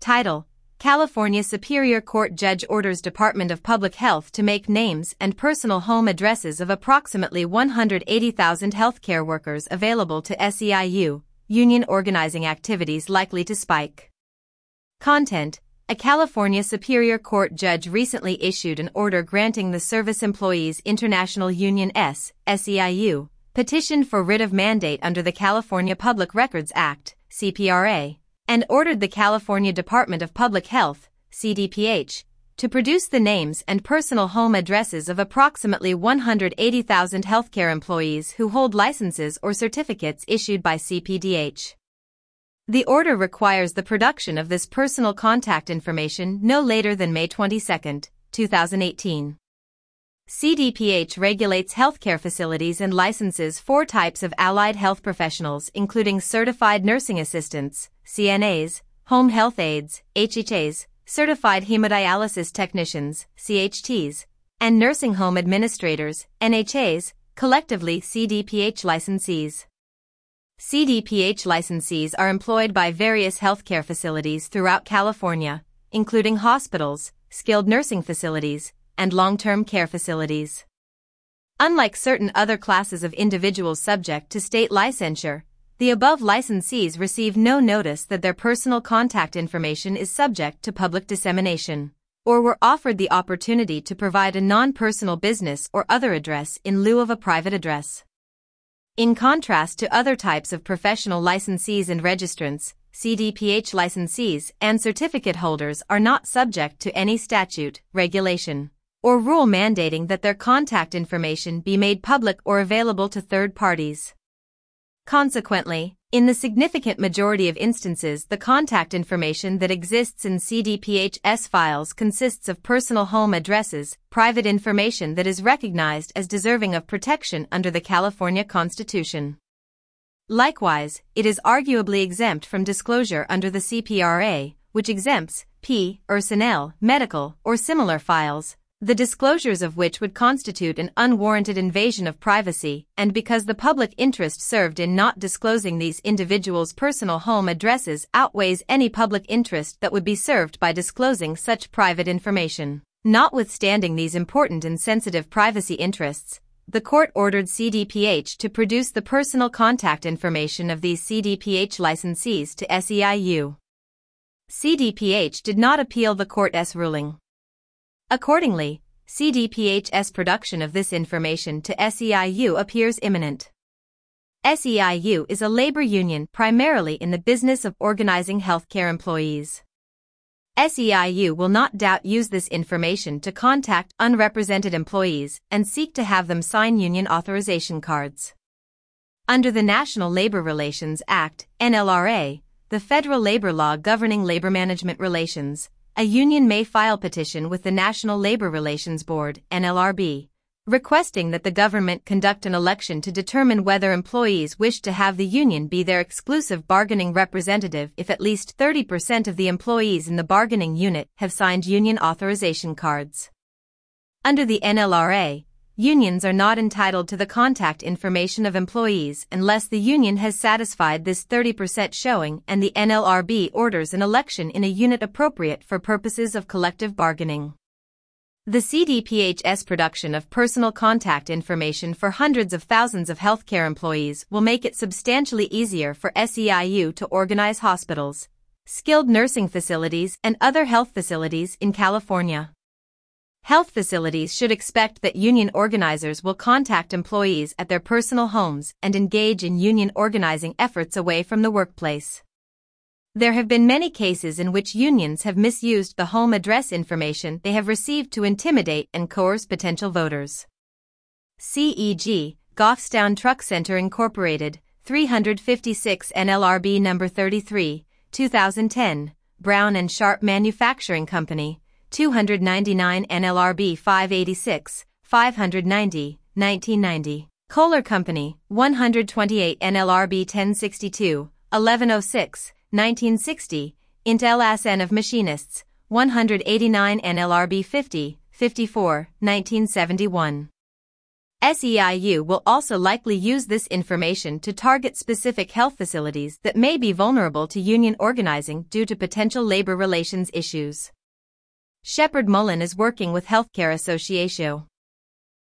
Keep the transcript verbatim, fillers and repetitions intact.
Title: California Superior Court Judge orders Department of Public Health to make names and personal home addresses of approximately one hundred eighty thousand healthcare workers available to S E I U, union organizing activities likely to spike. Content: A California Superior Court judge recently issued an order granting the Service Employees International Union S, S E I U, petition for writ of mandate under the California Public Records Act, C P R A, and ordered the California Department of Public Health, C D P H, to produce the names and personal home addresses of approximately one hundred eighty thousand healthcare employees who hold licenses or certificates issued by C P D H. The order requires the production of this personal contact information no later than May twenty-second, two thousand eighteen. C D P H regulates healthcare facilities and licenses four types of allied health professionals, including certified nursing assistants, C N As, home health aides, H H As, certified hemodialysis technicians, C H Ts, and nursing home administrators, N H As, collectively C D P H licensees. C D P H licensees are employed by various healthcare facilities throughout California, including hospitals, skilled nursing facilities, and long-term care facilities. Unlike certain other classes of individuals subject to state licensure, the above licensees receive no notice that their personal contact information is subject to public dissemination, or were offered the opportunity to provide a non-personal business or other address in lieu of a private address. In contrast to other types of professional licensees and registrants, C D P H licensees and certificate holders are not subject to any statute, regulation, or rule mandating that their contact information be made public or available to third parties. Consequently, in the significant majority of instances, the contact information that exists in C D P H's files consists of personal home addresses, private information that is recognized as deserving of protection under the California Constitution. Likewise, it is arguably exempt from disclosure under the C P R A, which exempts P, personnel, medical, or similar files, the disclosures of which would constitute an unwarranted invasion of privacy, and because the public interest served in not disclosing these individuals' personal home addresses outweighs any public interest that would be served by disclosing such private information. Notwithstanding these important and sensitive privacy interests, the court ordered C D P H to produce the personal contact information of these C D P H licensees to S E I U. C D P H did not appeal the court's ruling. Accordingly, C D P H's production of this information to S E I U appears imminent. S E I U is a labor union primarily in the business of organizing healthcare employees. S E I U will not doubt use this information to contact unrepresented employees and seek to have them sign union authorization cards. Under the National Labor Relations Act, N L R A, the federal labor law governing labor management relations, a union may file petition with the National Labor Relations Board, N L R B, requesting that the government conduct an election to determine whether employees wish to have the union be their exclusive bargaining representative if at least thirty percent of the employees in the bargaining unit have signed union authorization cards. Under the N L R A, unions are not entitled to the contact information of employees unless the union has satisfied this thirty percent showing and the N L R B orders an election in a unit appropriate for purposes of collective bargaining. The C D P H's production of personal contact information for hundreds of thousands of healthcare employees will make it substantially easier for S E I U to organize hospitals, skilled nursing facilities, and other health facilities in California. Health facilities should expect that union organizers will contact employees at their personal homes and engage in union organizing efforts away from the workplace. There have been many cases in which unions have misused the home address information they have received to intimidate and coerce potential voters. for example, Goffstown Truck Center Incorporated, three fifty-six N L R B number thirty-three, two thousand ten, Brown and Sharp Manufacturing Company, two ninety-nine N L R B five eighty-six, five ninety, nineteen ninety. Kohler Company, one twenty-eight N L R B ten sixty-two, eleven oh six, nineteen sixty. Intel S N of Machinists, one eighty-nine N L R B fifty, fifty-four, nineteen seventy-one. S E I U will also likely use this information to target specific health facilities that may be vulnerable to union organizing due to potential labor relations issues. Shepherd Mullen is working with Healthcare Associatio.